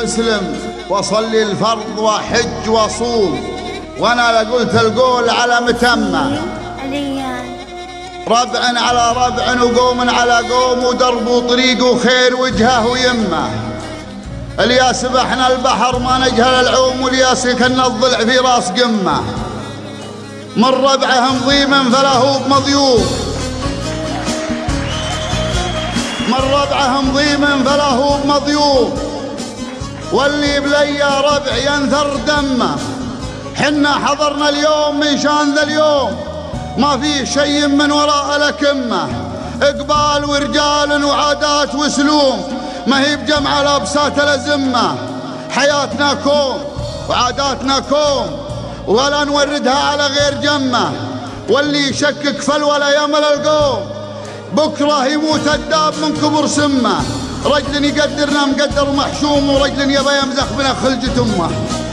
مسلم واصلي الفرض واحج واصوم، وانا قلت القول على متمه، ربع على ربع وقوم على قوم، ودرب وطريق وخير وجهه ويمه. اليا سبحنا البحر ما نجهل العوم، واليا سكن الضلع في راس قمه. من ربعهم ضيم فله بمضيوف، من ربعهم ضيم فله بمضيوف، واللي بليا ربع ينثر دمه. حنا حضرنا اليوم من شان ذا اليوم، ما فيه شيء من وراء الأكمة. إقبال ورجال وعادات وسلوم، ما هي بجمع لابسات الأزمة. حياتنا كوم وعاداتنا كوم، ولا نوردها على غير جمة. واللي يشكك فالولا يمل القوم، بكرة يموت الداب من كبر سمه. رجل يقدرنا مقدر محشوم، ورجل يبا يمزخ بنا خلجة أمه.